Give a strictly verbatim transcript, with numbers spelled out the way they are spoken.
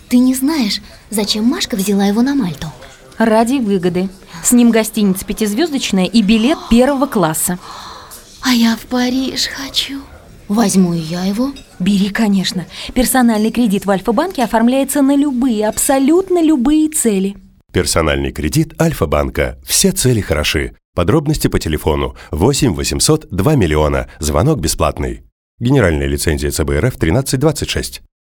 Ты не знаешь, зачем Машка взяла его на Мальту? Ради выгоды. С ним гостиница пятизвездочная и билет первого класса. А я в Париж хочу. Возьму и я его. Бери, конечно. Персональный кредит в Альфа-банке оформляется на любые, абсолютно любые цели. Персональный кредит Альфа-банка. Все цели хороши. Подробности по телефону восемь восемьсот два миллиона. Звонок бесплатный. Генеральная лицензия ЦБ РФ тринадцать двадцать шесть.